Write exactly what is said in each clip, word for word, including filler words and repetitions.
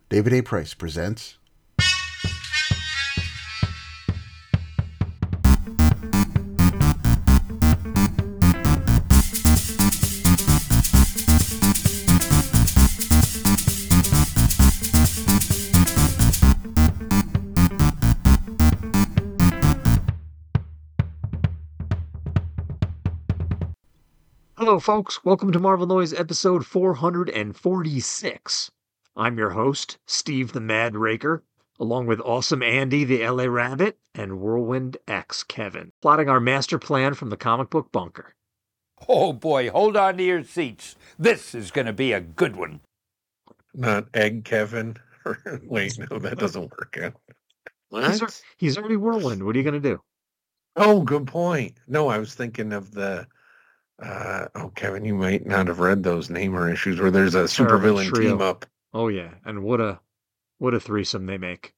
David A. Price presents Hello, folks. Welcome to Marvel Noise episode four hundred forty-six. I'm your host, Steve the Mad Raker, along with Awesome Andy the L A Rabbit and Whirlwind X Kevin, plotting our master plan from the comic book bunker. Oh boy, hold on to your seats. This is going to be a good one. Not Egg Kevin. Wait, no, that doesn't work out. He's, What? he's already Whirlwind. What are you going to do? Oh, good point. No, I was thinking of the. Uh, oh, Kevin, you might not have read those Namer issues where there's a Terrible supervillain trio. team up. Oh, yeah. And what a what a threesome they make.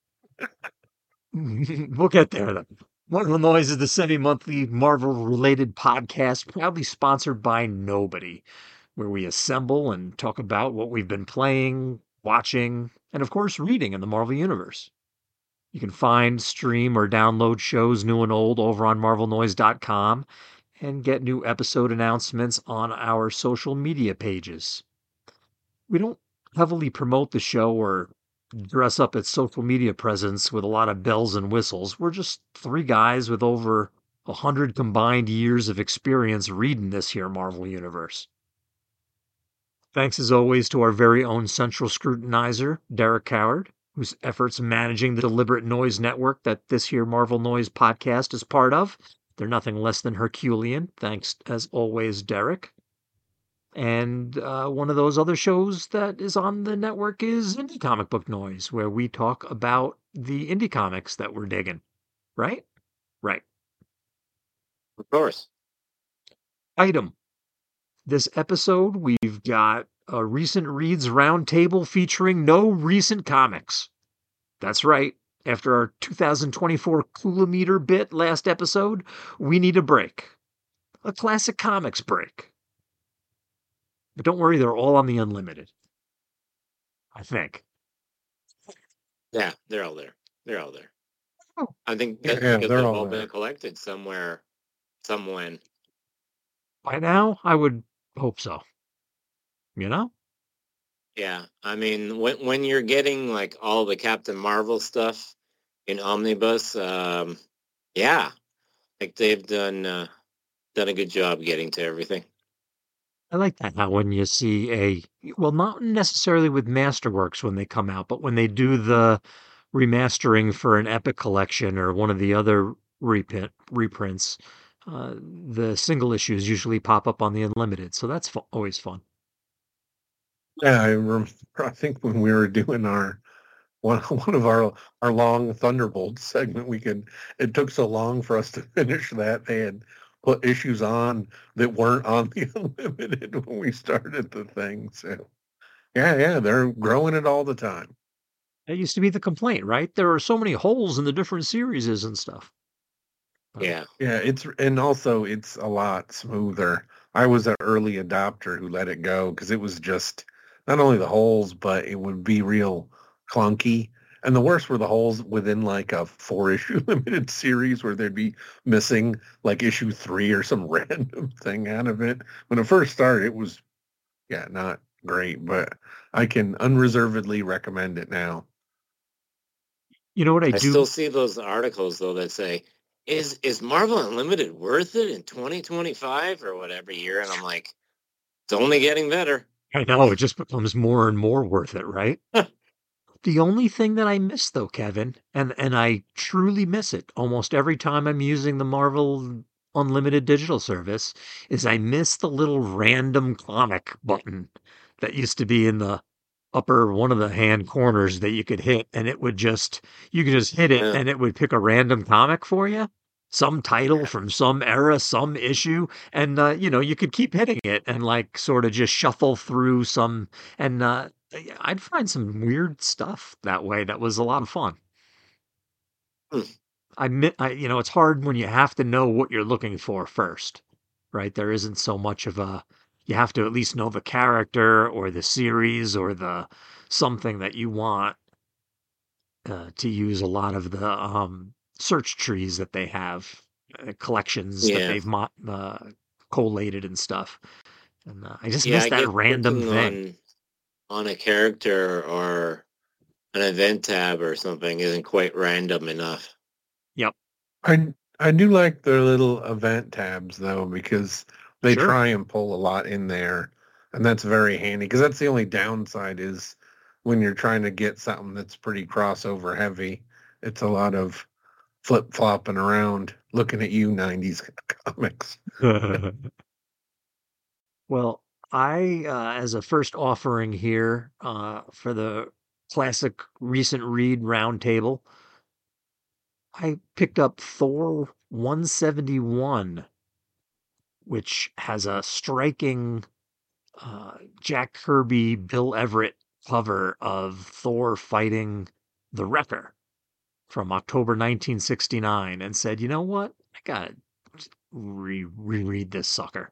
We'll get there, though. Marvel Noise is the semi-monthly Marvel-related podcast proudly sponsored by Nobody, where we assemble and talk about what we've been playing, watching, and of course reading in the Marvel Universe. You can find, stream, or download shows new and old over on marvel noise dot com and get new episode announcements on our social media pages. We don't heavily promote the show or dress up its social media presence with a lot of bells and whistles. We're just three guys with over a hundred combined years of experience reading this here Marvel Universe. Thanks as always to our very own central scrutinizer, Derek Coward, whose efforts managing the deliberate noise network that this here Marvel Noise podcast is part of. They're nothing less than Herculean. Thanks, as always, Derek. And uh, one of those other shows that is on the network is Indie Comic Book Noise, where we talk about the indie comics that we're digging. Right? Right. Of course. Item. This episode, we've got a recent reads roundtable featuring no recent comics. That's right. After our two thousand twenty-four Coolometer bit last episode, we need a break. A classic comics break. But don't worry, they're all on the Unlimited. I think. Yeah, they're all there. They're all there. Oh. I think Yeah, that, yeah, because they're they've all all there. been collected somewhere, somewhen. By now, I would hope so. You know? Yeah, I mean, when when you're getting like all the Captain Marvel stuff in omnibus, um, yeah, like they've done uh, done a good job getting to everything. I like that how when you see a, well, not necessarily with Masterworks when they come out, but when they do the remastering for an Epic collection or one of the other reprint, reprints, uh, the single issues usually pop up on the Unlimited. So that's fu- always fun. Yeah, I remember. I think when we were doing our one one of our our long Thunderbolt segment, we could. It took so long for us to finish that they had put issues on that weren't on the Unlimited when we started the thing. So yeah, yeah, they're growing it all the time. That used to be the complaint, right? There are so many holes in the different series and stuff. But Yeah, Yeah, it's and also it's a lot smoother. I was an early adopter who let it go because it was just not only the holes, but it would be real clunky. And the worst were the holes within like a four issue limited series where they'd be missing like issue three or some random thing out of it. When it first started, it was yeah, not great, but I can unreservedly recommend it now. You know what I, I do? still see those articles though that say, "Is is Marvel Unlimited worth it in twenty twenty-five or whatever year?" And I'm like, it's only getting better. I know, it just becomes more and more worth it, right? The only thing that I miss, though, Kevin, and, and I truly miss it almost every time I'm using the Marvel Unlimited digital service, is I miss the little random comic button that used to be in the upper one of the hand corners that you could hit, and it would just, you could just hit it Yeah. and it would pick a random comic for you. Some title from some era, some issue, and uh, you know, you could keep hitting it and like sort of just shuffle through some, and uh, I'd find some weird stuff that way that was a lot of fun. Hmm. I, mi- I, you know, it's hard when you have to know what you're looking for first, right? There isn't so much of a, you have to at least know the character or the series or the something that you want. uh, to use a lot of the um, search trees that they have, uh, collections that Yeah. they've mo- uh, collated and stuff. And uh, I just Yeah, miss I that guess random clicking thing. on on a character or an event tab or something isn't quite random enough. Yep. I I do like their little event tabs though because they Sure. try and pull a lot in there, and that's very handy because that's the only downside is when you're trying to get something that's pretty crossover heavy. It's a lot of flip flopping around, looking at you, nineties comics. Well, I, uh, as a first offering here uh, for the classic recent read roundtable, I picked up Thor one seventy-one, which has a striking uh, Jack Kirby, Bill Everett cover of Thor fighting the Wrecker from October nineteen sixty-nine, and said, you know what? I gotta re- reread this sucker.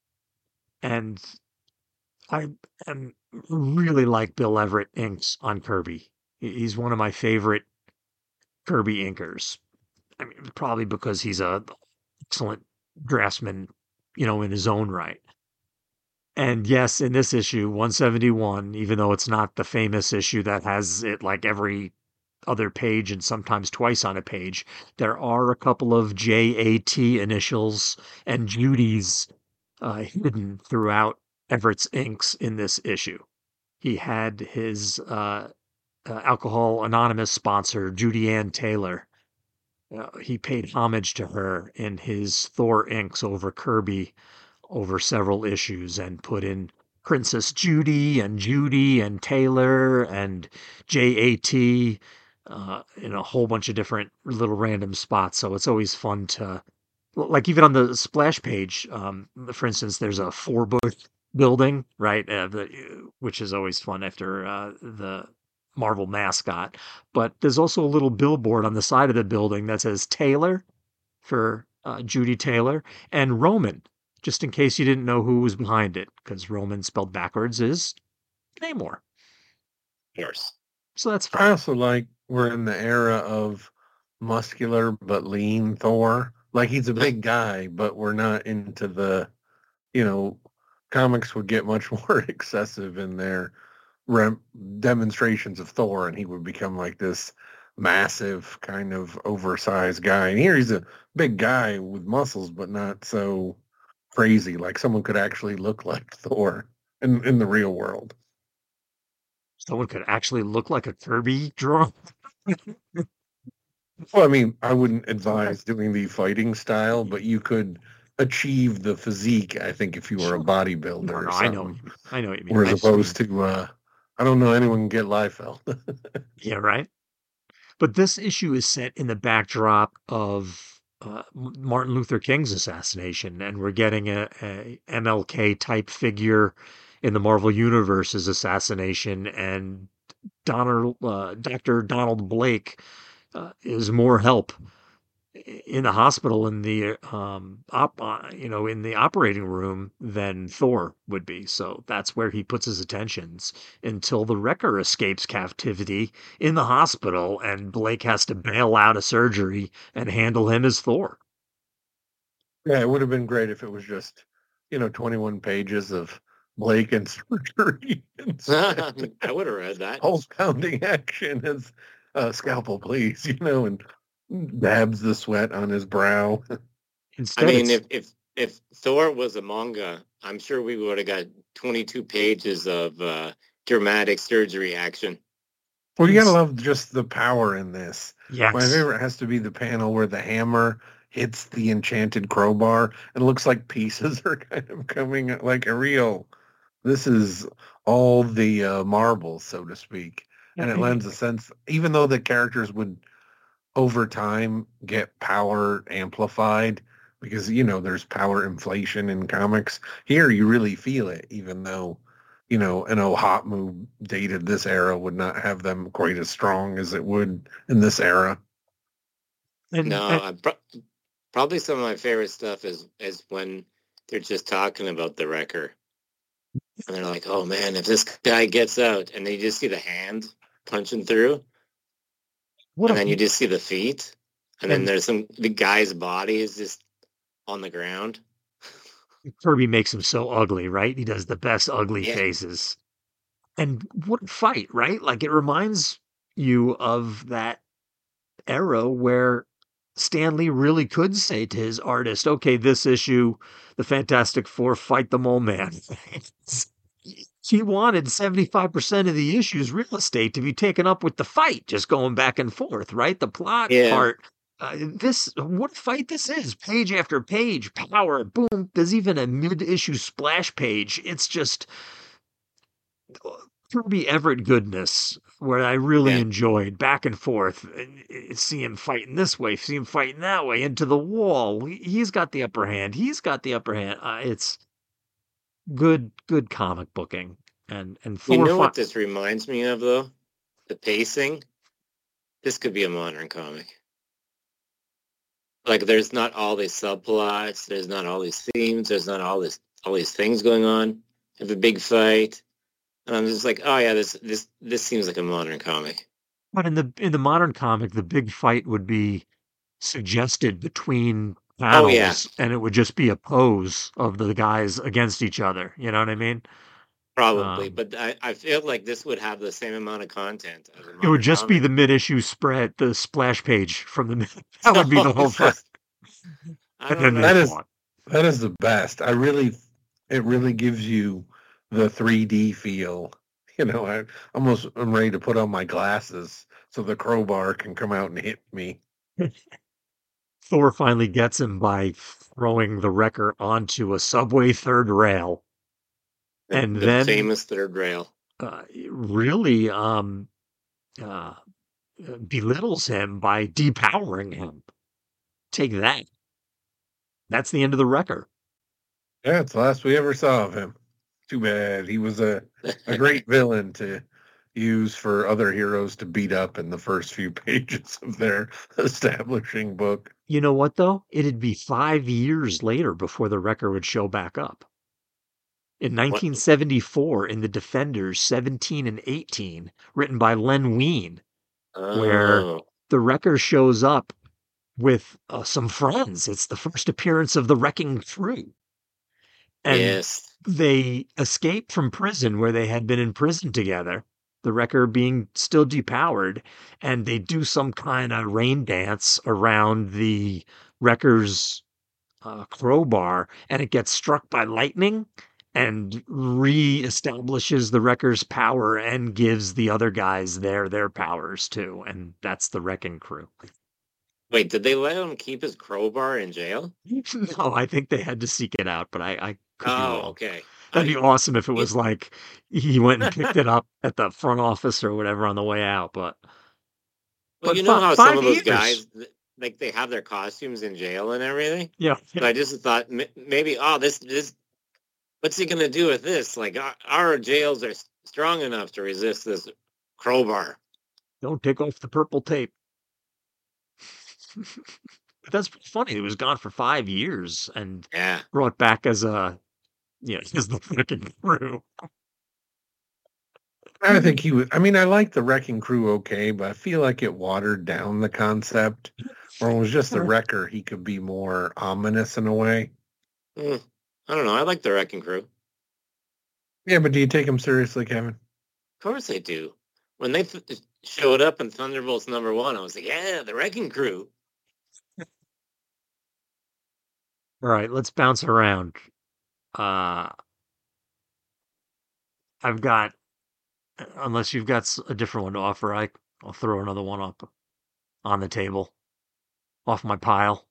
And I am really like Bill Everett inks on Kirby. He- He's one of my favorite Kirby inkers. I mean, probably because he's a excellent draftsman, you know, in his own right. And yes, in this issue, one seventy-one, even though it's not the famous issue that has it like every other page and sometimes twice on a page, there are a couple of J A T initials and Judy's uh, hidden throughout Everett's inks in this issue. He had his uh, uh, Alcohol Anonymous sponsor, Judy Ann Taylor. Uh, he paid homage to her in his Thor inks over Kirby over several issues and put in Princess Judy and Judy and Taylor and J A T uh, in a whole bunch of different little random spots. So it's always fun to, like, even on the splash page, um, for instance, there's a four booth building, right? Uh, the, which is always fun after uh, the Marvel mascot. But there's also a little billboard on the side of the building that says Taylor for uh, Judy Taylor and Roman, just in case you didn't know who was behind it, because Roman spelled backwards is Namor. Of course. So that's I fun. also like we're in the era of muscular but lean Thor. Like he's a big guy, but we're not into the, you know, comics would get much more excessive in their rem- demonstrations of Thor, and he would become like this massive kind of oversized guy. And here he's a big guy with muscles, but not so crazy. Like someone could actually look like Thor in in the real world. Someone could actually look like a Kirby drawing. Well, I mean, I wouldn't advise doing the fighting style, but you could achieve the physique, I think, if you were a Sure. bodybuilder No, or no, I know what something. you mean. I know what you mean. Or as I just opposed mean, to, uh, I don't know anyone can get Liefeld. yeah, right. But this issue is set in the backdrop of uh, Martin Luther King's assassination, and we're getting a, a M L K type figure in the Marvel Universe's assassination, and Donald, uh, Doctor Donald Blake uh, is more help in the hospital in the um op uh, you know in the operating room than Thor would be. So that's where he puts his attentions until the Wrecker escapes captivity in the hospital and Blake has to bail out a surgery and handle him as Thor. Yeah, it would have been great if it was just, you know, twenty-one pages of Blake and surgery instead. I would have read that. Pulse pounding action as uh, scalpel, please, you know, and dabs the sweat on his brow. I Instead mean, it's if if if Thor was a manga, I'm sure we would have got twenty-two pages of uh, dramatic surgery action. Well, you gotta ins- love just the power in this. My yes. favorite has to be the panel where the hammer hits the enchanted crowbar and it looks like pieces are kind of coming like a real. This is all the uh, marbles, so to speak, and it lends a sense. Even though the characters would over time get power amplified because you know there's power inflation in comics. Here you really feel it, even though you know an Ohatmu dated this era would not have them quite as strong as it would in this era. and, No, and I pro- probably some of my favorite stuff is is when they're just talking about the Wrecker, and they're like, "Oh man, if this guy gets out," and they just see the hand punching through. What and a then you just see the feet, and then and there's some the guy's body is just on the ground. Kirby makes him so ugly, right? He does the best ugly Yeah, faces. And what a fight, right? Like it reminds you of that era where Stan Lee really could say to his artist, okay, this issue, the Fantastic Four fight the Mole Man. He wanted seventy-five percent of the issue's real estate to be taken up with the fight, just going back and forth, right? The plot yeah, part. Uh, this, what a fight this is. Page after page, power, boom. There's even a mid issue splash page. It's just Kirby Everett goodness where I really yeah. enjoyed back and forth. and, uh, See him fighting this way, see him fighting that way, into the wall. He- He's got the upper hand. He's got the upper hand. Uh, it's good, good comic booking. And and You Thor. know Fi- what this reminds me of, though? The pacing. This could be a modern comic. Like, there's not all these subplots. There's not all these themes. There's not all this all these things going on. Have a big fight, and I'm just like, oh yeah, this this this seems like a modern comic. But in the in the modern comic, the big fight would be suggested between Oh yeah, panels, and it would just be a pose of the guys against each other. You know what I mean? probably. Um, But I, I feel like this would have the same amount of content as a it would modern just be comic. the mid-issue spread, the splash page from the mid- that would be the whole fight, I and don't then they That know. is fought. that is the best. I really, it really gives you the three D feel. You know, I almost am ready to put on my glasses so the crowbar can come out and hit me. Thor finally gets him by throwing the wrecker onto a subway third rail, The, and the then famous third rail. uh, really um, uh, belittles him by depowering him. Take that. That's the end of the wrecker. Yeah, it's the last we ever saw of him. Too bad. He was a, a great villain to use for other heroes to beat up in the first few pages of their establishing book. You know what, though? It'd be five years later before the wrecker would show back up. In What? nineteen seventy-four, in the Defenders seventeen and eighteen, written by Len Wein, where Oh, the wrecker shows up with uh, some friends. It's the first appearance of the Wrecking Crew. And yes. they escape from prison where they had been in prison together, the wrecker being still depowered, and they do some kind of rain dance around the wrecker's uh, crowbar, and it gets struck by lightning and re-establishes the wrecker's power and gives the other guys their their powers too, and that's the Wrecking Crew. Wait, did they let him keep his crowbar in jail? No, I think they had to seek it out, but I, I could be Oh, wrong. okay. That'd be I awesome if it it, was like he went and picked it up at the front office or whatever on the way out. But well, but you know fi- how some five of those years, guys, th- like they have their costumes in jail and everything. yeah. So I just thought m- maybe, oh, this this what's he gonna do with this? Like our, our jails are s- strong enough to resist this crowbar. Don't take off the purple tape. But that's pretty funny. It was gone for five years and Yeah. brought back as a yeah as the Wrecking Crew. I think he was. I mean, I like the Wrecking Crew okay, but I feel like it watered down the concept. Or it was just the wrecker. He could be more ominous in a way. Hmm. I don't know. I like the Wrecking Crew. Yeah, but do you take him seriously, Kevin? Of course I do. When they th- showed up in Thunderbolts number one, I was like, yeah, the Wrecking Crew. All right, let's bounce around. Uh, I've got unless you've got s- a different one to offer, I I'll throw another one up on the table off my pile.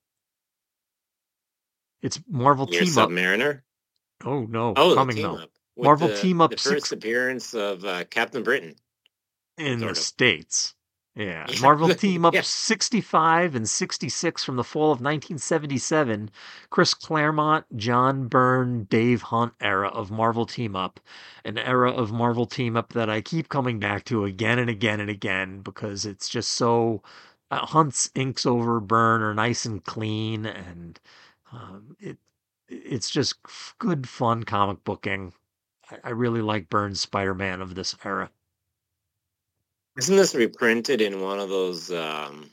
It's Marvel Your Team Up. Submariner. Oh no, Oh, the coming team though. up with Marvel the Team the Up first six appearance of uh, Captain Britain, in the sort of. States. Yeah, Yeah, Marvel Team Up yeah. sixty-five and sixty-six from the fall of nineteen seventy-seven. Chris Claremont, John Byrne, Dave Hunt era of Marvel Team Up. An era of Marvel Team Up that I keep coming back to again and again and again because it's just so. Uh, Hunt's inks over Byrne are nice and clean, and um, it it's just f- good, fun comic booking. I, I really like Byrne's Spider-Man of this era. Isn't this reprinted in one of those? Um,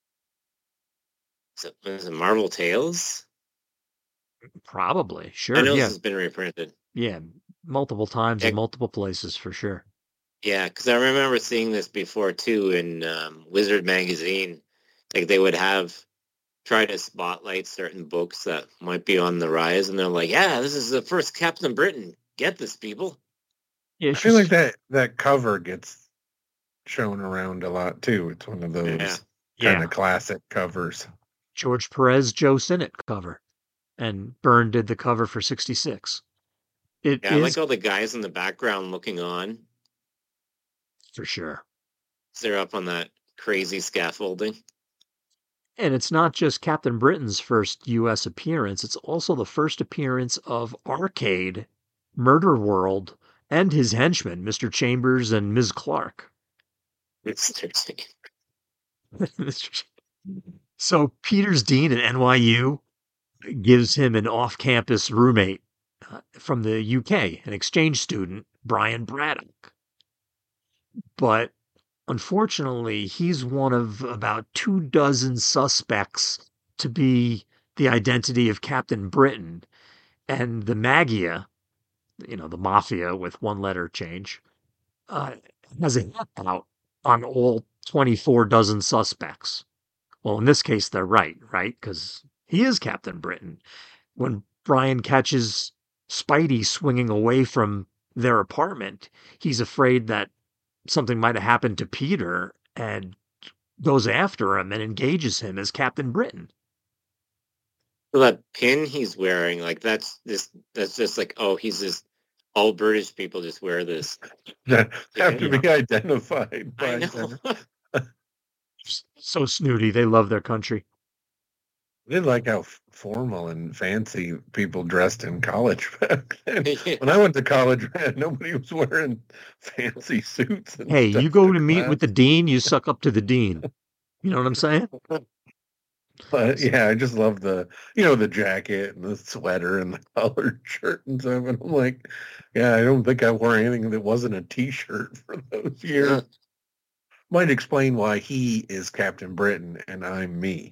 is it, is it Marvel Tales? Probably. I Sure. know this Yeah. has been reprinted. Yeah. Multiple times Yeah, in multiple places for sure. yeah, because I remember seeing this before too in um, Wizard magazine. Like they would have try to spotlight certain books that might be on the rise, and they're like, "Yeah, this is the first Captain Britain. Get this, people." Yeah. I feel like She's that that cover gets shown around a lot too. It's one of Yeah, those kind yeah. of classic covers. George Perez, Joe Sinnott cover. And Byrne did the cover for sixty-six. It yeah. I is like all the guys in the background looking on. for sure. They're up on that crazy scaffolding. And it's not just Captain Britain's first U S appearance, it's also the first appearance of Arcade, Murder World, and his henchmen, Mister Chambers and Miz Clark. Mister T. Mister Ch- So Peter's dean at N Y U gives him an off-campus roommate uh, from the U K, an exchange student, Brian Braddock. But unfortunately, he's one of about two dozen suspects to be the identity of Captain Britain. And the Magia, you know, the mafia with one letter change, uh, has a hit out on all twenty-four dozen suspects. Well, in this case, they're right, right? Because he is Captain Britain. When Brian catches Spidey swinging away from their apartment, he's afraid that something might have happened to Peter and goes after him and engages him as Captain Britain. So that pin he's wearing, like that's this. That's just like, oh, he's just all British people just wear this. That have to Yeah. be identified I by know. them. So snooty. They love their country. I did like how f- formal and fancy people dressed in college back then. Yeah. When I went to college, man, nobody was wearing fancy suits. And Hey, stuff you go to to meet with the class. dean, you suck up to the dean. You know what I'm saying? But yeah, I just love the, you know, the jacket and the sweater and the collared shirt and stuff. And I'm like, yeah, I don't think I wore anything that wasn't a t-shirt for those years. Might explain why he is Captain Britain and I'm me.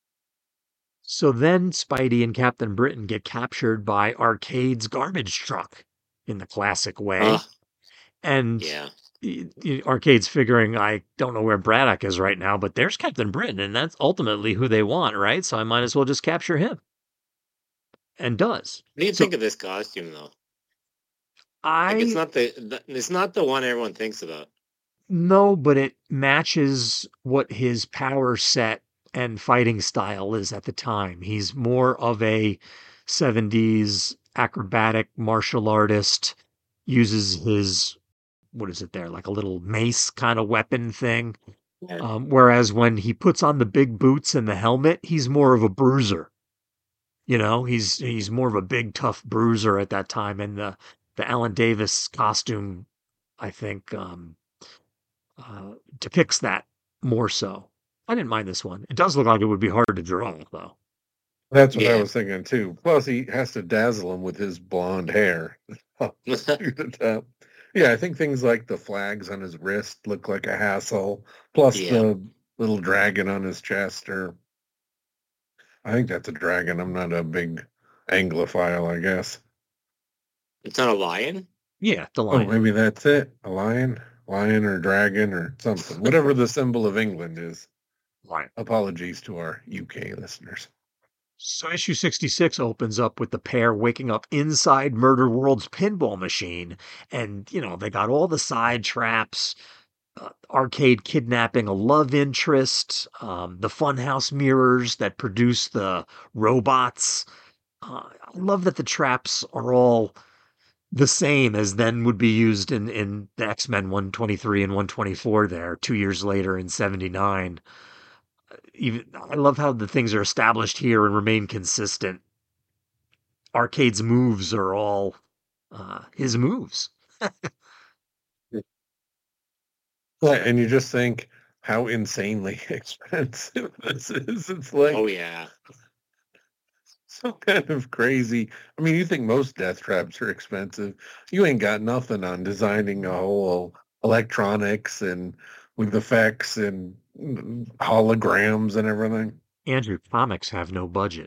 So then Spidey and Captain Britain get captured by Arcade's garbage truck in the classic way. Ugh, And yeah. y- y- Arcade's figuring, I don't know where Braddock is right now, but there's Captain Britain, and that's ultimately who they want, right? So I might as well just capture him. And does. What do you So think of this costume, though? Like, it's I not the, the it's not the one everyone thinks about. no, but it matches what his power set and fighting style is at the time. He's more of a seventies acrobatic martial artist, uses his, what is it there, like a little mace kind of weapon thing. Yeah. Um, whereas when he puts on the big boots and the helmet, he's more of a bruiser. You know, he's he's more of a big tough bruiser at that time. And the the Alan Davis costume, I think, um, uh, depicts that more so. I didn't mind this one. It does look like it would be hard to draw, though. That's what I Yeah. was thinking too. Plus, he has to dazzle him with his blonde hair through the top. Yeah, I think things like the flags on his wrist look like a hassle. Plus, Yeah. the little dragon on his chest, or I think that's a dragon. I'm not a big Anglophile, I guess. It's not a lion? Yeah, the Oh, lion. maybe that's it. A lion, lion, or dragon, or something. Whatever the symbol of England is. Lion. Apologies to our U K listeners. So issue sixty-six opens up with the pair waking up inside Murder World's pinball machine. And, you know, they got all the side traps, uh, Arcade kidnapping a love interest, um, the funhouse mirrors that produce the robots. Uh, I love that the traps are all the same as then would be used in, in the X-Men one twenty-three and one twenty-four there, two years later in seventy-nine. Even I love how the things are established here and remain consistent. Arcade's moves are all uh, his moves. Yeah, and you just think how insanely expensive this is. It's like Oh yeah. so kind of crazy. I mean, you think most death traps are expensive. You ain't got nothing on designing a whole electronics and with effects and mm, holograms and everything. Andrew, comics have no budget.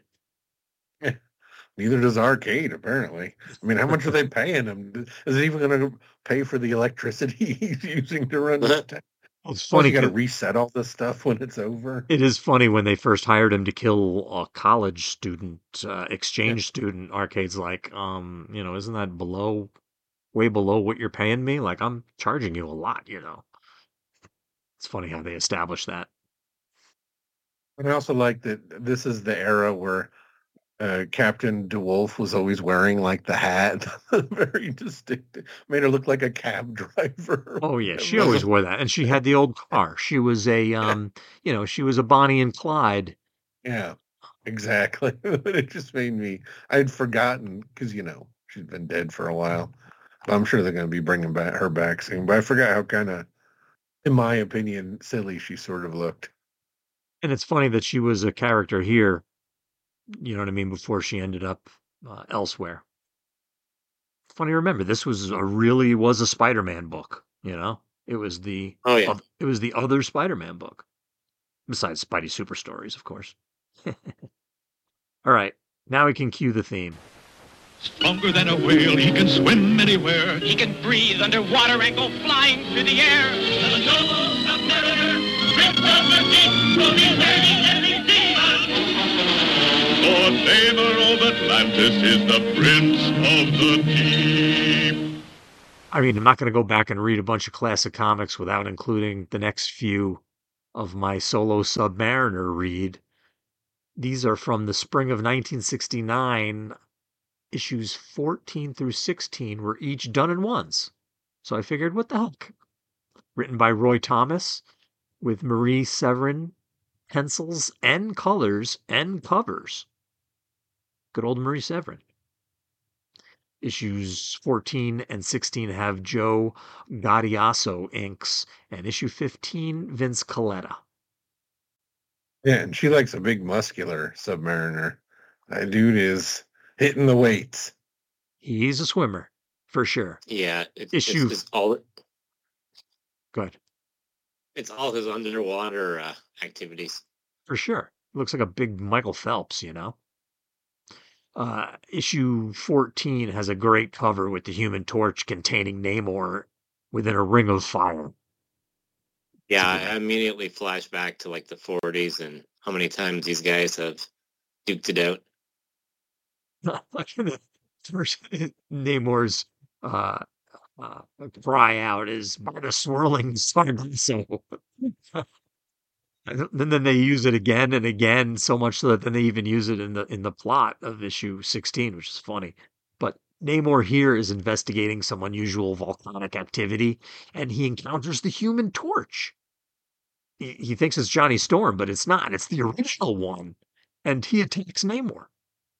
Neither does Arcade, apparently. I mean, how much are they paying him? Is it even going to pay for the electricity he's using to run his town? Well, it's Plus, funny you got to 'cause reset all this stuff when it's over. it is funny when they first hired him to kill a college student, uh, Yeah. exchange student. Arcade's like, um, you know, isn't that below, way below what you're paying me? Like, I'm charging you a lot, you know. It's funny how they established that. And I also like that this is the era where uh, Captain DeWolf was always wearing like the hat, very distinctive, made her look like a cab driver. Oh yeah, she It was always a- wore that, and she had the old car. She was a, um, you know, she was a Bonnie and Clyde. yeah, exactly. It just made me. I'd forgotten because you know she's been dead for a while. But I'm sure they're going to be bringing back her back soon. But I forgot how kind of, in my opinion, silly she sort of looked. And it's funny that she was a character here, you know what I mean, before she ended up uh, elsewhere. Funny to remember, this was a really was a Spider-Man book, you know? It was the Oh yeah. oth- it was the other Spider-Man book. Besides Spidey Super Stories, of course. All right, now we can cue the theme. Stronger than a whale, he can swim anywhere. He can breathe underwater and go flying through the air. The noble submariner, Prince of the deep, will be sailing every season. For Namor of Atlantis is the Prince of the Deep. I mean, I'm not going to go back and read a bunch of classic comics without including the next few of my solo Submariner read. These are from the spring of nineteen sixty-nine. Issues fourteen through sixteen were each done in ones. So I figured, what the heck? Written by Roy Thomas with Marie Severin, pencils and colors and covers. Good old Marie Severin. Issues fourteen and sixteen have Joe Gaudiaso inks, and issue fifteen, Vince Coletta. Yeah, and she likes a big muscular Submariner. That dude is hitting the weights. He's a swimmer, for sure. Yeah. It, Issue- It's, it's all Good, it's all his underwater uh, activities. for sure. Looks like a big Michael Phelps, you know? Uh, issue fourteen has a great cover with the Human Torch containing Namor within a ring of fire. Yeah, It's a good I immediately flash back to like the forties and how many times these guys have duked it out. First, Namor's uh, uh, cry out is by the swirling sun. So and then they use it again and again, so much so that then they even use it in the in the plot of issue sixteen, which is funny. But Namor here is investigating some unusual volcanic activity, and he encounters the Human Torch. He, he thinks it's Johnny Storm, but it's not. It's the original one, and he attacks Namor.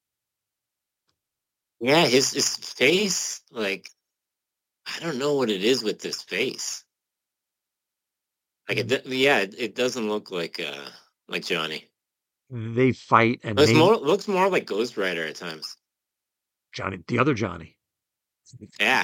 Yeah, his his face, like I don't know what it is with this face. Like it, do- yeah, it, it doesn't look like uh like Johnny. They fight, and It's Nam- more looks more like Ghost Rider at times. Johnny, the other Johnny. Yeah.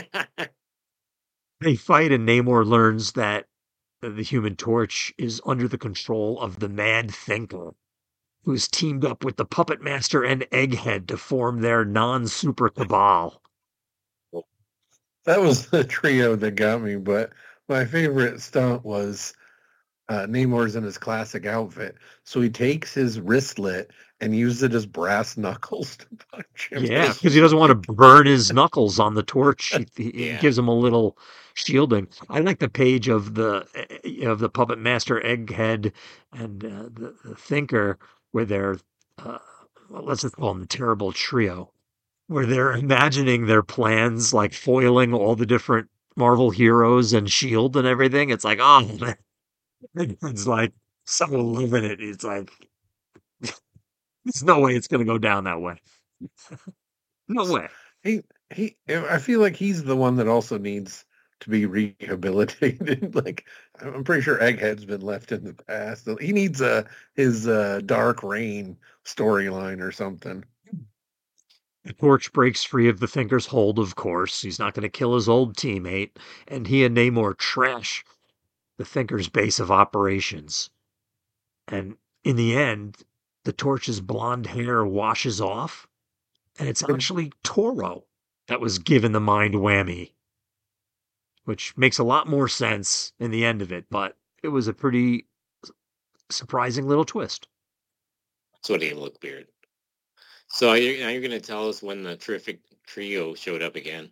They fight, and Namor learns that the Human Torch is under the control of the Mad Thinker, who's teamed up with the Puppet Master and Egghead to form their non-super cabal. That was the trio that got me, but my favorite stunt was uh, Namor's in his classic outfit. So he takes his wristlet and uses it as brass knuckles to punch him. Yeah, because he doesn't want to burn his knuckles on the torch. He, he Yeah. gives him a little shielding. I like the page of the of the Puppet Master, Egghead, and uh, the, the Thinker, where they're uh, well, let's just call them the Terrible Trio, where they're imagining their plans, like foiling all the different Marvel heroes and Shield and everything. It's like, oh, man. It's like so loving it. It's like there's no way it's going to go down that way. No way. He he. I feel like he's the one that also needs to be rehabilitated. Like I'm pretty sure Egghead's been left in the past. He needs a his uh, Dark Reign storyline or something. The Torch breaks free of the Thinker's hold, of course. He's not going to kill his old teammate, and he and Namor trash the Thinker's base of operations. And in the end, the Torch's blonde hair washes off, and it's actually Toro that was given the mind whammy, which makes a lot more sense in the end of it, but it was a pretty surprising little twist. That's what he looked weird. So are you, are you going to tell us when the Terrific Trio showed up again?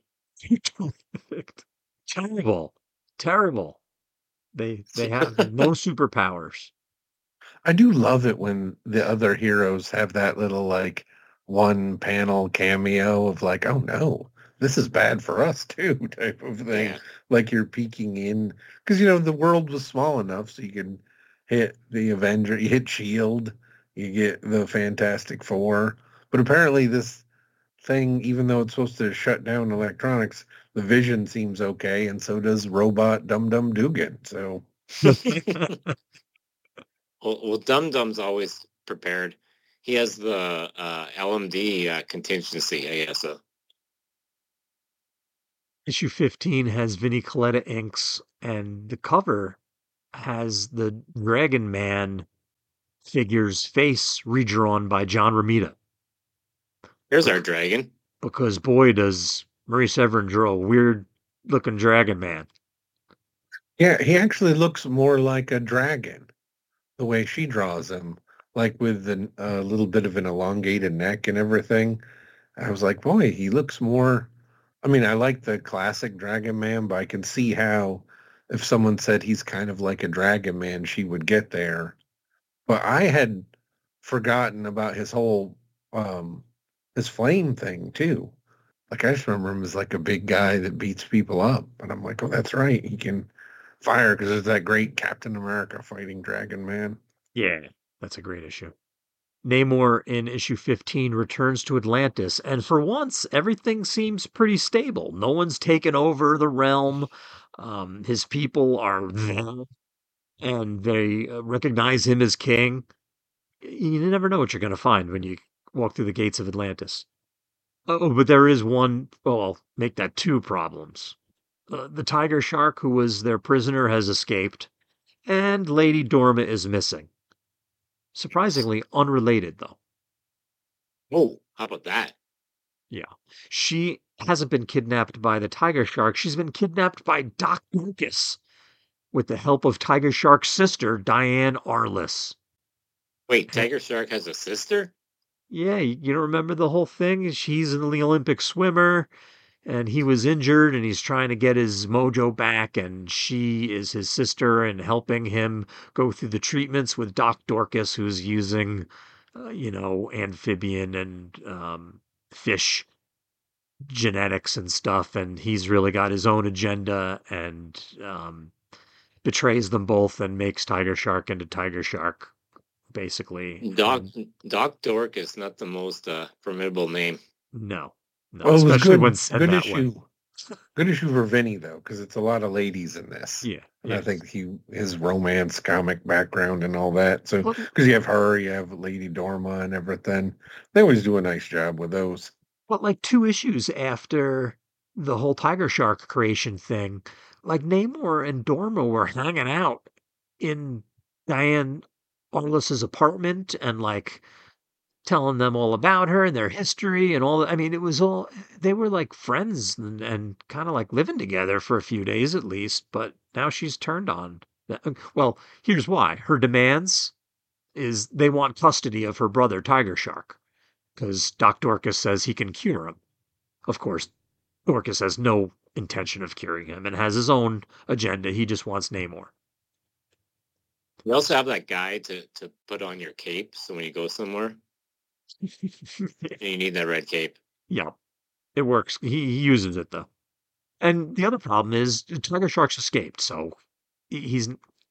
Terrible. Terrible. They they have no superpowers. I do love it when the other heroes have that little like one panel cameo of like, oh no, this is bad for us too, type of thing. Yeah. Like you're peeking in because you know the world was small enough so you can hit the Avenger, you hit Shield, you get the Fantastic Four. But apparently this thing, even though it's supposed to shut down electronics, the Vision seems okay, and so does Robot Dum Dum Dugan. So Well, well Dum Dum's always prepared. He has the uh, L M D uh, contingency, I guess. So. Issue fifteen has Vinnie Coletta inks, and the cover has the Dragon Man figure's face redrawn by John Romita. Here's our dragon. Because boy, does Marie Severin draw a weird-looking Dragon Man. yeah, he actually looks more like a dragon the way she draws him, like with a uh, little bit of an elongated neck and everything. I was like, boy, he looks more. I mean, I like the classic Dragon Man, but I can see how if someone said he's kind of like a Dragon Man, she would get there. But I had forgotten about his whole um, his flame thing too. Like I just remember him as like a big guy that beats people up, and I'm like, oh, that's right, he can fire because there's that great Captain America fighting Dragon Man. Yeah, that's a great issue. Namor in issue fifteen returns to Atlantis, and for once, everything seems pretty stable. No one's taken over the realm. Um, his people are there, and they uh, recognize him as king. You never know what you're going to find when you walk through the gates of Atlantis. Oh, but there is one, well, I'll make that two problems. Uh, the tiger shark who was their prisoner has escaped, and Lady Dorma is missing. Surprisingly unrelated, though. Oh, how about that? Yeah. She hasn't been kidnapped by the tiger shark. She's been kidnapped by Doc Dorcas with the help of Tiger Shark's sister, Diane Arliss. Wait, Tiger Shark has a sister? Yeah, you you don't remember the whole thing? She's an Olympic swimmer, and he was injured, and he's trying to get his mojo back, and she is his sister and helping him go through the treatments with Doc Dorcas, who's using, uh, you know, amphibian and um, fish genetics and stuff, and he's really got his own agenda and um, betrays them both and makes Tiger Shark into Tiger Shark, basically. Doc And Doc Dork is not the most uh, formidable name. no, no, Well, it was especially good, when said good that issue. way. Good issue for Vinny though, because it's a lot of ladies in this. Yeah, And yeah. I think he his romance comic background and all that. So Well, because you have her, you have Lady Dorma and everything. They always do a nice job with those. but like two issues after the whole Tiger Shark creation thing, like Namor and Dorma were hanging out in Diane Arliss's apartment and like telling them all about her and their history and all that. I mean, it was all, they were like friends and, and kind of like living together for a few days at least, but now she's turned on. that- Well, here's why. Her demands is they want custody of her brother, Tiger Shark, because Doc Dorcas says he can cure him. Of course, Dorcas has no intention of curing him and has his own agenda. He just wants Namor. You also have that guy to, to put on your cape, so when you go somewhere, and you need that red cape. Yeah, it works. He, he uses it though. And the other problem is Tiger Shark's escaped, so he- he's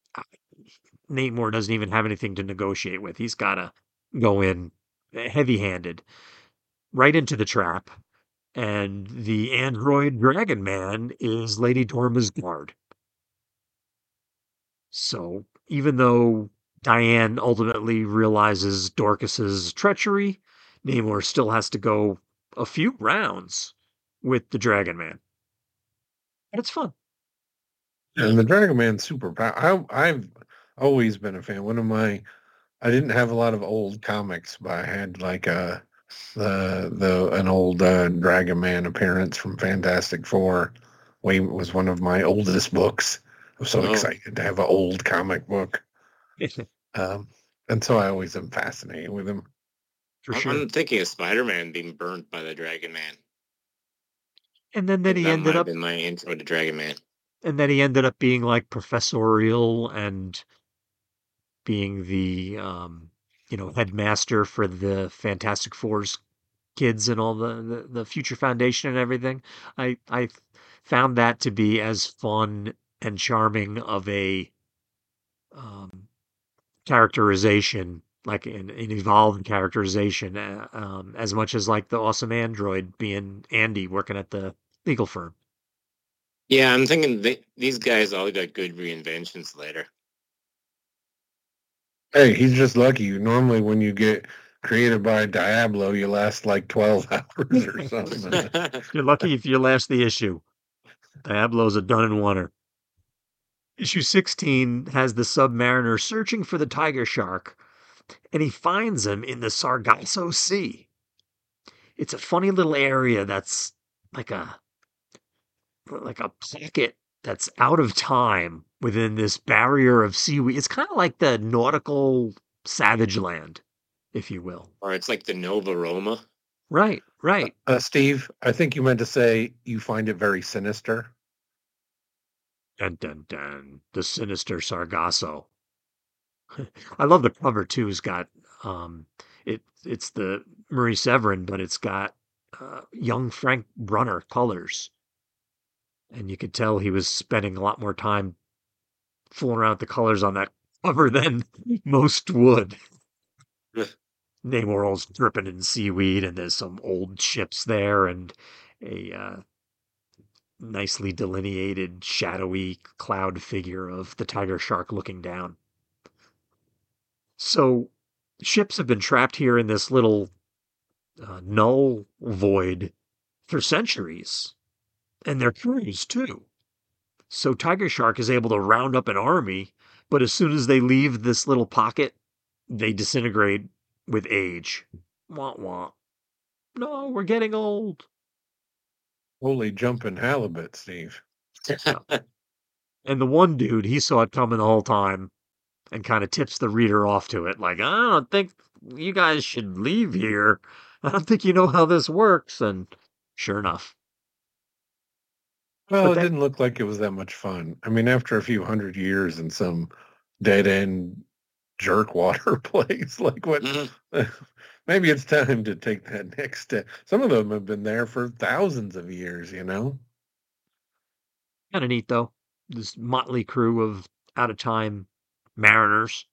Namor doesn't even have anything to negotiate with. He's got to go in heavy-handed right into the trap, and the android Dragon Man is Lady Dorma's guard. So even though Diane ultimately realizes Dorcas's treachery, Namor still has to go a few rounds with the Dragon Man. But it's fun. And the Dragon Man superpower. I, I've always been a fan. One of my, I didn't have a lot of old comics, but I had like a the the an old uh, Dragon Man appearance from Fantastic Four. Way was one of my oldest books. I was so Oh. excited to have an old comic book, um, and so I always am fascinated with him. For I'm, sure. I'm thinking of Spider-Man being burnt by the Dragon Man. And then, then he that ended might up have been my intro to Dragon Man. and then he ended up being like professorial and being the um, you know, headmaster for the Fantastic Four's kids and all the, the, the Future Foundation and everything. I I found that to be as fun and charming of a um, characterization, like an, an evolved characterization, uh, um, as much as like the awesome android being Andy working at the legal firm. Yeah, I'm thinking th- these guys all got good reinventions later. Hey, he's just lucky. Normally, when you get created by Diablo, you last like twelve hours or something. You're lucky if you last the issue. Diablo's a done and oneer. Issue sixteen has the Submariner searching for the tiger shark, and he finds him in the Sargasso Sea. It's a funny little area that's like a like a pocket that's out of time within this barrier of seaweed. It's kind of like the nautical savage land, if you will. Or it's like the Nova Roma. Right, right. Uh, Steve, I think you meant to say you find it very sinister. Dun dun dun. The sinister Sargasso. I love the cover too. It's got um, it. It's the Marie Severin, but it's got uh, young Frank Brunner colors, and you could tell he was spending a lot more time fooling around with the colors on that cover than most would. Namor's dripping in seaweed, and there's some old ships there, and a uh, nicely delineated, shadowy cloud figure of the tiger shark looking down. So, ships have been trapped here in this little uh, null void for centuries, and their crews too. So, Tiger Shark is able to round up an army, but as soon as they leave this little pocket, they disintegrate with age. Wah wah. No, we're getting old. Holy jumping halibut, Steve. And the one dude, he saw it coming the whole time and kind of tips the reader off to it. Like, I don't think you guys should leave here. I don't think you know how this works. And sure enough. Well, But it that- didn't look like it was that much fun. I mean, after a few hundred years in some dead end jerk water place, like what? Mhm. Maybe it's time to take that next step. Some of them have been there for thousands of years, you know? Kind of neat, though. This motley crew of out of time mariners.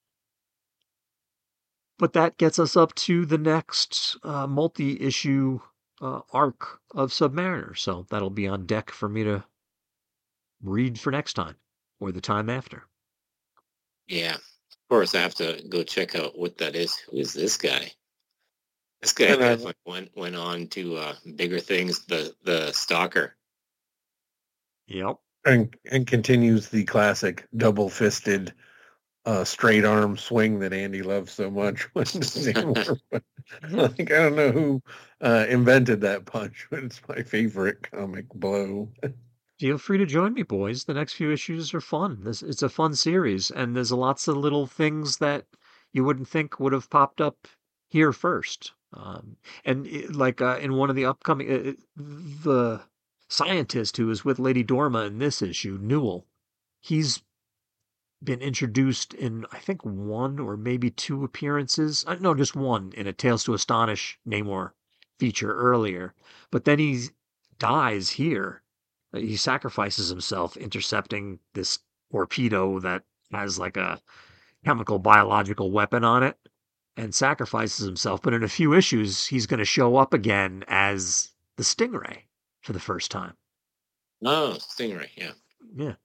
But that gets us up to the next uh, multi issue uh, arc of Submariner. So that'll be on deck for me to read for next time or the time after. Yeah. Of course, I have to go check out what that is. Who is this guy? This guy And I- definitely went went on to uh, bigger things. The the Stalker. Yep. And and continues the classic double fisted uh, straight arm swing that Andy loves so much. When Namor- like I don't know who uh, invented that punch, but it's my favorite comic blow. Feel free to join me, boys. The next few issues are fun. This it's a fun series, and there's lots of little things that you wouldn't think would have popped up here first. Um, and it, like uh, in one of the upcoming, uh, it- the scientist who is with Lady Dorma in this issue, Newell, he's been introduced in I think one or maybe two appearances. Uh, no, just one in a Tales to Astonish Namor feature earlier. But then he dies here. Uh, He sacrifices himself intercepting this torpedo that has like a chemical biological weapon on it and sacrifices himself. But in a few issues, he's going to show up again as the Stingray for the first time. Oh, Stingray. Yeah. Yeah.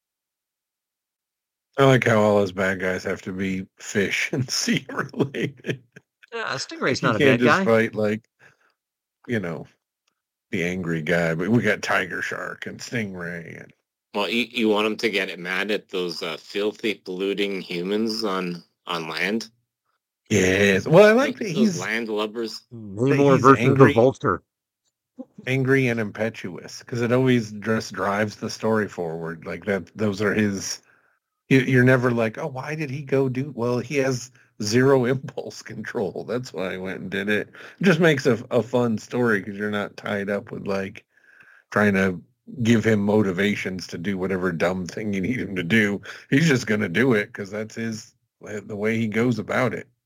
I like how all those bad guys have to be fish and sea related. Yeah, Stingray's You not a can't bad just guy. fight like, you know, the angry guy. But we got Tiger Shark and Stingray, and Well, you, you want him to get mad at those uh, filthy, polluting humans on on land? Yes. Well, I like that Those he's landlubbers. Namor he's versus the angry. Vulture. angry and impetuous because it always just drives the story forward. Like that, those are his. You, you're never like, oh, why did he go do? Well, he has zero impulse control. That's why I went and did it. It just makes a, a fun story because you're not tied up with like trying to give him motivations to do whatever dumb thing you need him to do. He's just going to do it because that's his the way he goes about it.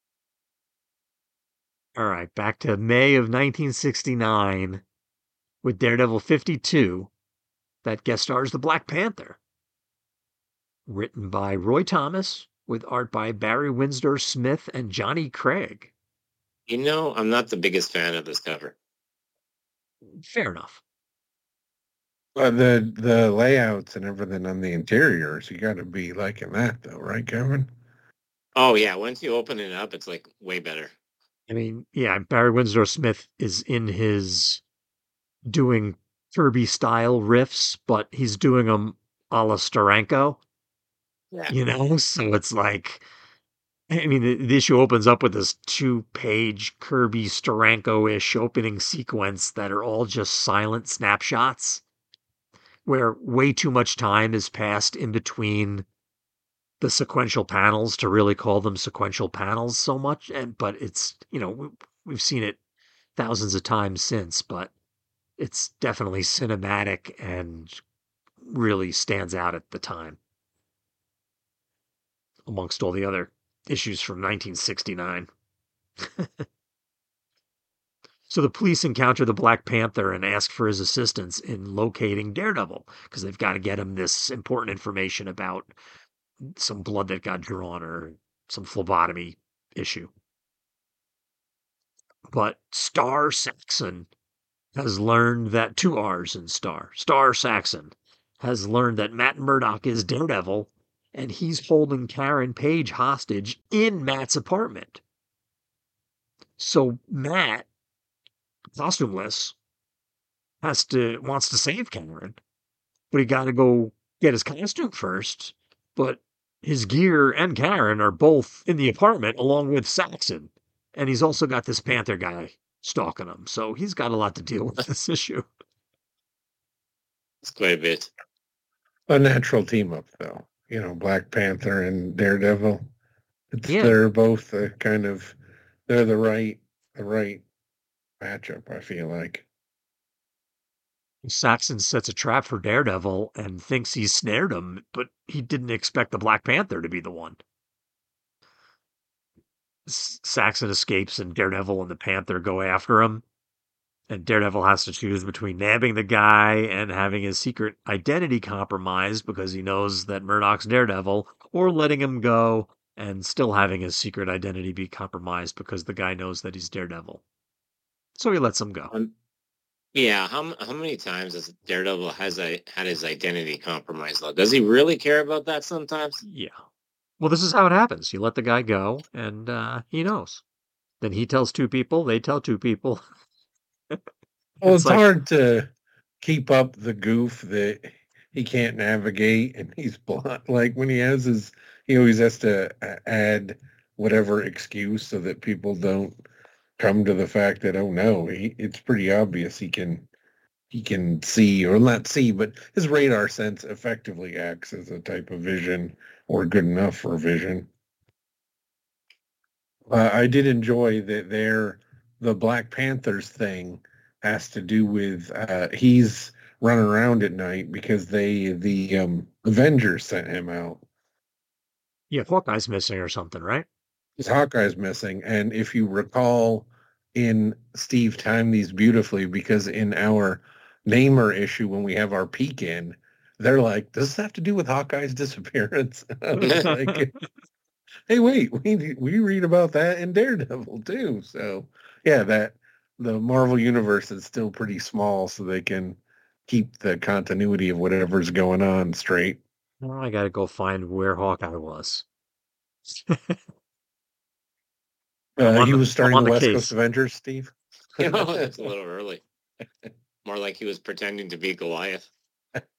All right, back to May of nineteen sixty-nine with Daredevil fifty-two that guest stars the Black Panther. Written by Roy Thomas with art by Barry Windsor Smith and Johnny Craig. You know, I'm not the biggest fan of this cover. Fair enough. Uh, the the layouts and everything on the interiors, you got to be liking that though, right, Kevin? Oh yeah, once you open it up, it's like way better. I mean, yeah, Barry Windsor Smith is in his doing Kirby style riffs, but he's doing them a la Steranko. Yeah. You know, so it's like, I mean, the, the issue opens up with this two-page Kirby Steranko-ish opening sequence that are all just silent snapshots, where way too much time is passed in between the sequential panels to really call them sequential panels so much. And but it's, you know, we, we've seen it thousands of times since, but it's definitely cinematic and really stands out at the time amongst all the other issues from nineteen sixty-nine. So the police encounter the Black Panther and ask for his assistance in locating Daredevil because they've got to get him this important information about some blood that got drawn or some phlebotomy issue. But Star Saxon has learned that two R's in Star. Star Saxon has learned that Matt Murdock is Daredevil and he's holding Karen Page hostage in Matt's apartment. So Matt, costumeless, has to wants to save Karen, but he got to go get his costume first. But his gear and Karen are both in the apartment along with Saxon, and he's also got this Panther guy stalking him. So he's got a lot to deal with this issue. It's quite a bit. A natural team up, though. You know, Black Panther and Daredevil. It's, Yeah. They're both the kind of they're the right the right matchup. I feel like. Saxon sets a trap for Daredevil and thinks he's snared him, but he didn't expect the Black Panther to be the one. S- Saxon escapes and Daredevil and the Panther go after him. And Daredevil has to choose between nabbing the guy and having his secret identity compromised because he knows that Murdock's Daredevil, or letting him go and still having his secret identity be compromised because the guy knows that he's Daredevil. So he lets him go. Um, yeah, how how many times has Daredevil has a, had his identity compromised? Though, does he really care about that sometimes? Yeah. Well, this is how it happens. You let the guy go, and uh, he knows. Then he tells two people, they tell two people. Well, It's it's, like- hard to keep up the goof that he can't navigate, and he's blind. Like when he has his, he always has to a- add whatever excuse so that people don't come to the fact that oh no, he, it's pretty obvious he can he can see or not see, but his radar sense effectively acts as a type of vision or good enough for vision. Uh, I did enjoy that their the Black Panthers thing has to do with uh, he's running around at night because they the um, Avengers sent him out. Yeah, Hawkeye's missing or something, right? His Hawkeye's missing, and if you recall, in Steve timed these beautifully because in our Namer issue when we have our peek in, they're like, "Does this have to do with Hawkeye's disappearance?" I was like, hey, wait, we we read about that in Daredevil too. So yeah, that the Marvel universe is still pretty small, so they can keep the continuity of whatever's going on straight. Well, I gotta go find where Hawkeye was. I'm Uh, on he the- was I'm starting on the the West case. Coast Avengers, Steve. No, it's a little early. More like he was pretending to be Goliath.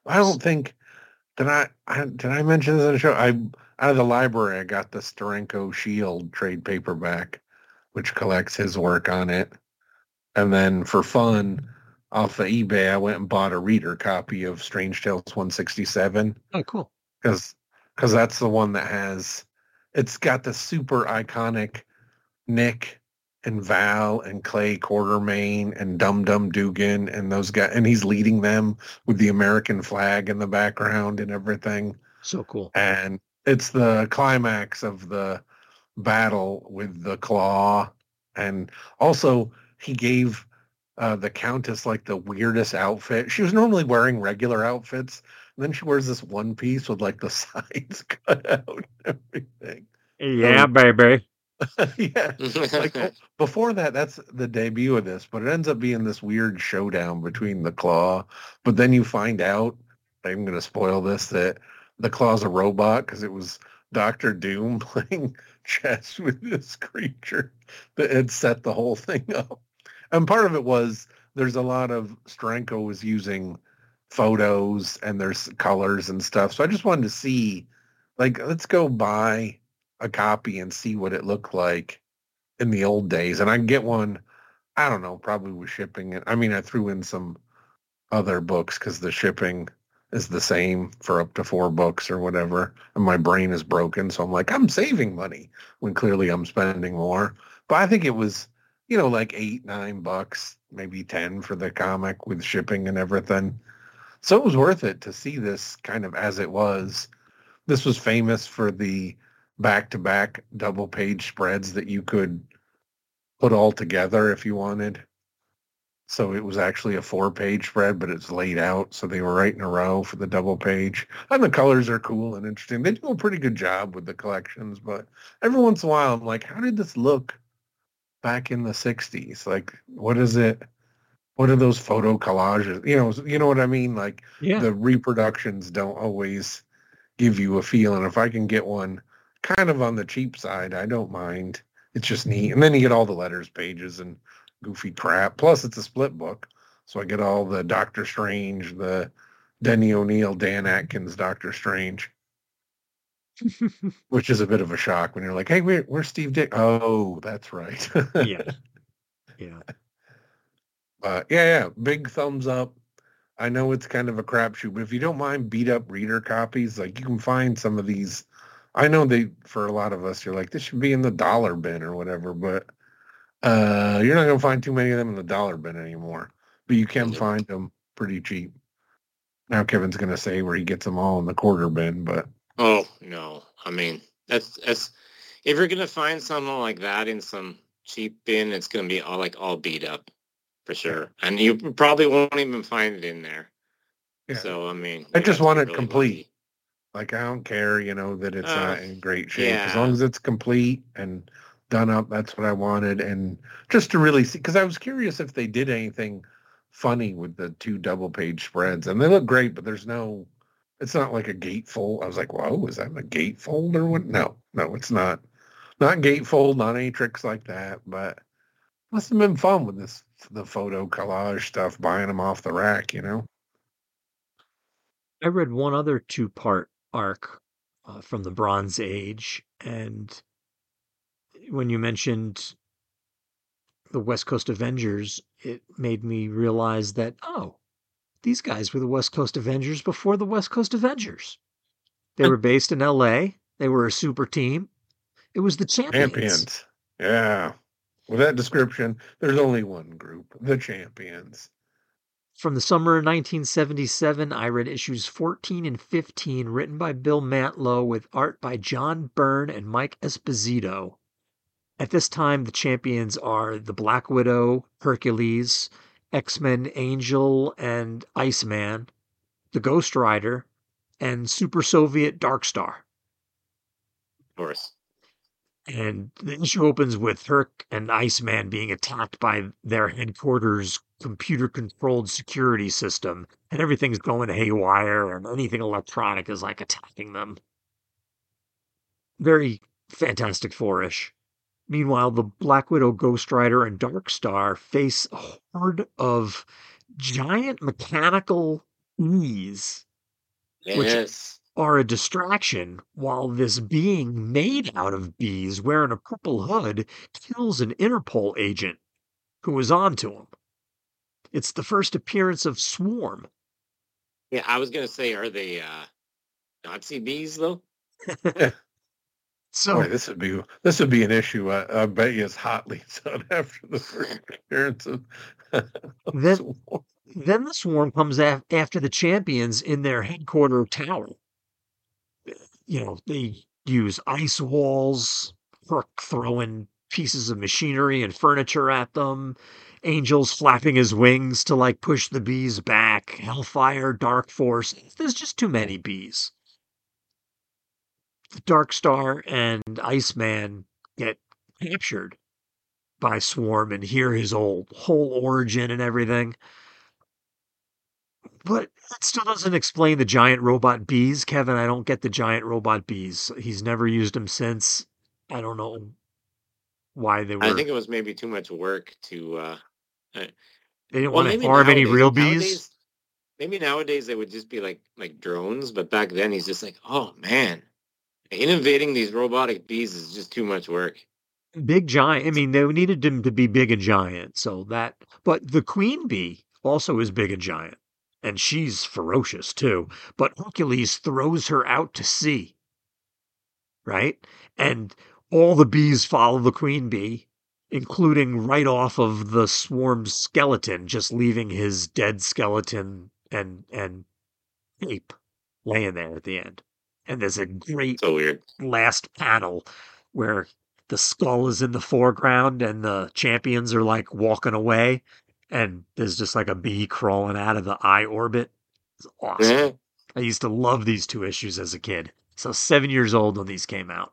I don't think did I, I did I mention this on the show? I out of the library I got the Steranko Shield trade paperback, which collects his work on it. And then for fun, off of eBay, I went and bought a reader copy of Strange Tales one sixty-seven. Oh, cool. Because because that's the one that has, it's got the super iconic Nick and Val and Clay Quartermain and Dum Dum Dugan and those guys, and he's leading them with the American flag in the background and everything. So cool. And it's the climax of the battle with the Claw. And also he gave uh, the Countess like the weirdest outfit. She was normally wearing regular outfits. And then she wears this one piece with like the sides cut out and everything. Yeah, So, baby. yeah. Like oh, before that, that's the debut of this, but it ends up being this weird showdown between the Claw. But then you find out, I'm going to spoil this, that the Claw's a robot because it was Doctor Doom playing chess with this creature that had set the whole thing up. And part of it was there's a lot of Steranko was using photos and there's colors and stuff. So I just wanted to see, like, let's go buy a copy and see what it looked like in the old days. And I can get one, I don't know, probably with shipping it. I mean, I threw in some other books because the shipping is the same for up to four books or whatever. And my brain is broken. So I'm like, I'm saving money when clearly I'm spending more. But I think it was, you know, like eight, nine bucks, maybe ten for the comic with shipping and everything. So it was worth it to see this kind of as it was. This was famous for the back-to-back double-page spreads that you could put all together if you wanted. So it was actually a four-page spread, but it's laid out, so they were right in a row for the double page. And the colors are cool and interesting. They do a pretty good job with the collections, but every once in a while I'm like, how did this look back in the sixties? Like, what is it? What are those photo collages? You know, you know what I mean? Like, Yeah. the reproductions don't always give you a feel. And if I can get one kind of on the cheap side, I don't mind. It's just neat. And then you get all the letters pages and goofy crap. Plus, it's a split book. So I get all the Doctor Strange, the Denny O'Neil, Dan Atkins, Doctor Strange, which is a bit of a shock when you're like, hey, where, where's Steve Dick? Oh, that's right. Yeah. Yeah. Uh, yeah, yeah, big thumbs up. I know it's kind of a crapshoot, but if you don't mind beat up reader copies, like you can find some of these. I know they, for a lot of us, you're like, this should be in the dollar bin or whatever, but uh, you're not going to find too many of them in the dollar bin anymore. But you can find them pretty cheap. Now Kevin's going to say where he gets them all in the quarter bin, but Oh no! I mean, that's that's if you're gonna find something like that in some cheap bin, it's gonna be all like all beat up for sure, and you probably won't even find it in there. yeah. So I mean, I you just have to want be it really complete. lucky. Like, I don't care, you know, that it's Uh, not in great shape. As yeah. long as it's complete and done up, that's what I wanted. And just to really see, because I was curious if they did anything funny with the two double page spreads. And they look great, but there's no, it's not like a gatefold. I was like, whoa, is that a gatefold or what? No, no, it's not. Not gatefold, not any tricks like that. But must have been fun with this, the photo collage stuff, buying them off the rack, you know? I read one other two-part arc uh, from the Bronze Age, and when you mentioned the West Coast Avengers, it made me realize that, oh, these guys were the West Coast Avengers before the West Coast Avengers. They were based in L A. They were a super team. It was the Champions. Champions. Yeah. With that description, there's only one group, the Champions. From the summer of nineteen seventy-seven, I read issues fourteen and fifteen, written by Bill Mantlo with art by John Byrne and Mike Esposito. At this time, the Champions are the Black Widow, Hercules, X-Men Angel and Iceman, the Ghost Rider, and Super Soviet Darkstar. Of course. And the issue opens with Herc and Iceman being attacked by their headquarters computer-controlled security system, and everything's going haywire, and anything electronic is like attacking them. Very Fantastic Four-ish. Meanwhile, the Black Widow, Ghost Rider, and Darkstar face a horde of giant mechanical E's Yes. are a distraction while this being made out of bees wearing a purple hood kills an Interpol agent who was on to him. It's the first appearance of Swarm. Yeah, I was gonna say, are they uh, Nazi bees though? So Boy, this would be this would be an issue. I, I bet you it's hot leads out after the first appearance of. then, Swarm. then the Swarm comes af- after the champions in their headquarter tower. You know, they use ice walls, Hook throwing pieces of machinery and furniture at them, Angel's flapping his wings to like push the bees back, Hellfire, Dark Force. There's just too many bees. Dark Star and Iceman get captured by Swarm and hear his old whole origin and everything. But that still doesn't explain the giant robot bees, Kevin. I don't get the giant robot bees. He's never used them since. I don't know why they I were. think it was maybe too much work to. Uh, uh, They didn't well, want to maybe farm any nowadays, real bees. nowadays, maybe nowadays they would just be like like drones. But back then, he's just like, oh man, innovating these robotic bees is just too much work. Big giant. I mean, they needed them to be big and giant. So that, but the queen bee also is big and giant. And she's ferocious too. But Hercules throws her out to sea. Right? And all the bees follow the queen bee, including right off of the swarm's skeleton, just leaving his dead skeleton and and ape laying there at the end. And there's a great So weird. last panel where the skull is in the foreground and the champions are like walking away and there's just like a bee crawling out of the eye orbit. It's awesome. Yeah. I used to love these two issues as a kid. So seven years old when these came out.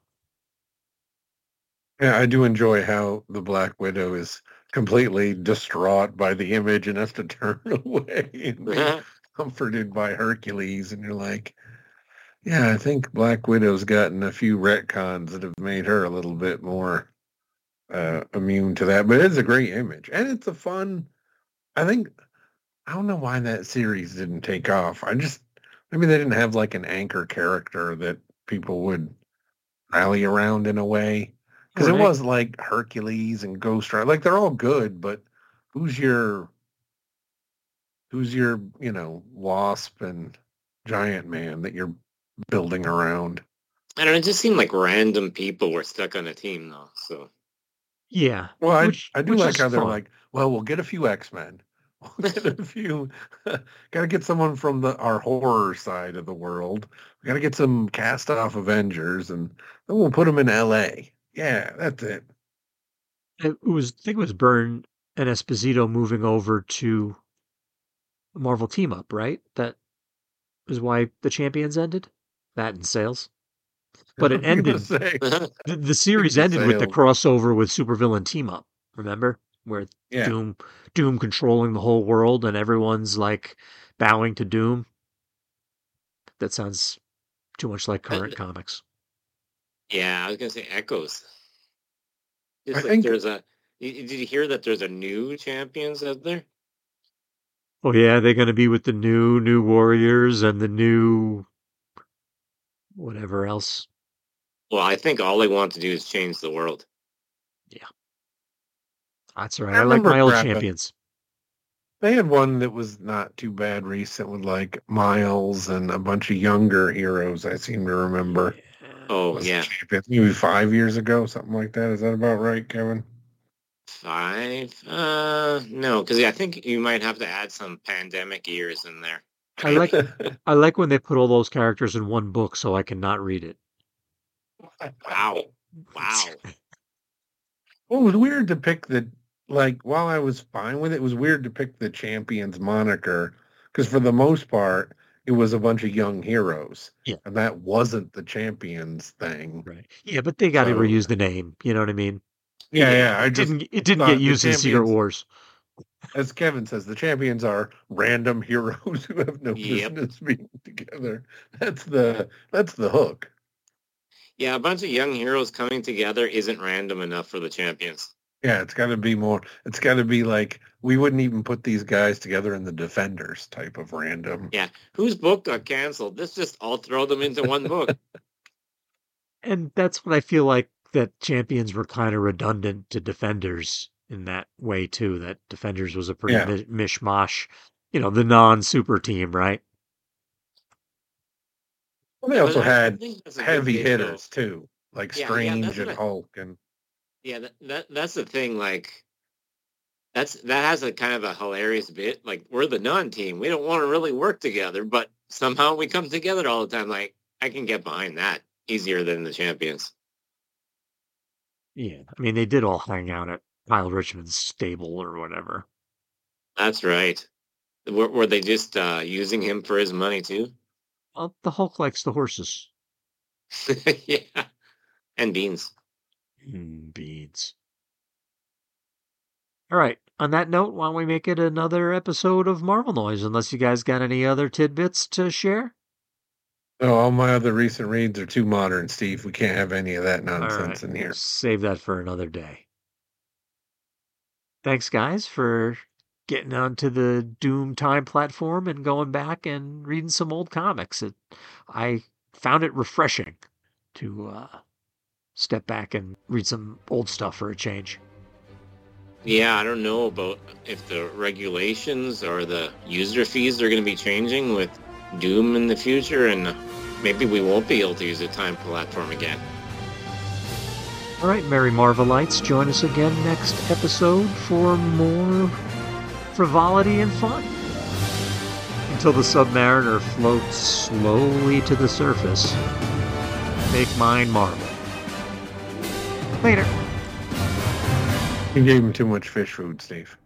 Yeah, I do enjoy how the Black Widow is completely distraught by the image and has to turn away and be Yeah. comforted by Hercules. And you're like, yeah, I think Black Widow's gotten a few retcons that have made her a little bit more uh, immune to that. But it's a great image. And it's a fun, I think, I don't know why that series didn't take off. I just, maybe they didn't have like an anchor character that people would rally around in a way. Because it Right. was like Hercules and Ghost Rider. Like, they're all good, but who's your, who's your, you know, Wasp and Giant Man that you're building around? I don't know. It just seemed like random people were stuck on a team though. So Yeah. Well, I, Which- I do which like is how they're fun. like, well, we'll get a few X-Men. We'll get a few, got to get someone from the our horror side of the world. We got to get some cast-off Avengers, and then we'll put them in L A. Yeah, that's it. It was, I think it was Byrne and Esposito moving over to Marvel Team Up, right? That is why the champions ended. That and sales. But it I was gonna ended. say, The, the series the ended with the sales. crossover with Supervillain Team Up. Remember, where Yeah. Doom, Doom controlling the whole world, and everyone's like bowing to Doom. That sounds too much like current comics. yeah, I was gonna say Echoes. Just I like think- there's a. y- Did you hear that there's a new champions out there? Oh yeah, they're going to be with the new new Warriors and the new whatever else. Well, I think all they want to do is change the world. That's right. I I, like remember my old Rappa. champions. They had one that was not too bad recent with like Miles and a bunch of younger heroes. I seem to remember. Oh Was yeah, champion- maybe five years ago, something like that. Is that about right, Kevin? five. Uh, no, because I think you might have to add some pandemic years in there. I like I like when they put all those characters in one book so I can not read it. Wow, wow. Well, it was weird to pick the, like, while I was fine with it, it was weird to pick the champions moniker because for the most part, it was a bunch of young heroes. Yeah. And that wasn't the champions thing. Right. Yeah, but they got to So- reuse the name. You know what I mean? Yeah, Yeah, yeah. I It just, didn't it didn't thought get the used in Secret champions- Wars. as Kevin says, the champions are random heroes who have no Yep. business being together. That's the that's the hook. Yeah, a bunch of young heroes coming together isn't random enough for the champions. Yeah, it's got to be more. It's got to be like we wouldn't even put these guys together in the Defenders type of random. Yeah, whose book got canceled? Let's just all throw them into one book. And that's what I feel like, that Champions were kind of redundant to Defenders in that way too. That Defenders was a pretty Yeah. mi- mishmash, you know, the non-super team, right? Well, they also But I- I had think that's a good heavy gig, though. hitters too, like Yeah, yeah, Strange that's and what I- Hulk, and Yeah, that, that that's the thing. Like, that's that has a kind of a hilarious bit. Like, we're the non-team. We don't want to really work together, but somehow we come together all the time. Like, I can get behind that easier than the Champions. Yeah. I mean, they did all hang out at Kyle Richmond's stable or whatever. That's right. Were, were they just uh, using him for his money too? Well, the Hulk likes the horses. Yeah, and beans. Mm, beans. All right. On that note, why don't we make it another episode of Marvel Noise? Unless you guys got any other tidbits to share. oh, all my other recent reads are too modern, Steve. We can't have any of that All nonsense right, in here. we'll save that for another day. Thanks, guys, for getting onto the Doom Time platform and going back and reading some old comics. It, I found it refreshing to uh, step back and read some old stuff for a change. Yeah, I don't know about if the regulations or the user fees are going to be changing with Doom in the future, and maybe we won't be able to use a Time platform again. All right, Merry Marvelites, join us again next episode for more frivolity and fun. Until the Submariner floats slowly to the surface, make mine marvel. Later. You gave him too much fish food, Steve.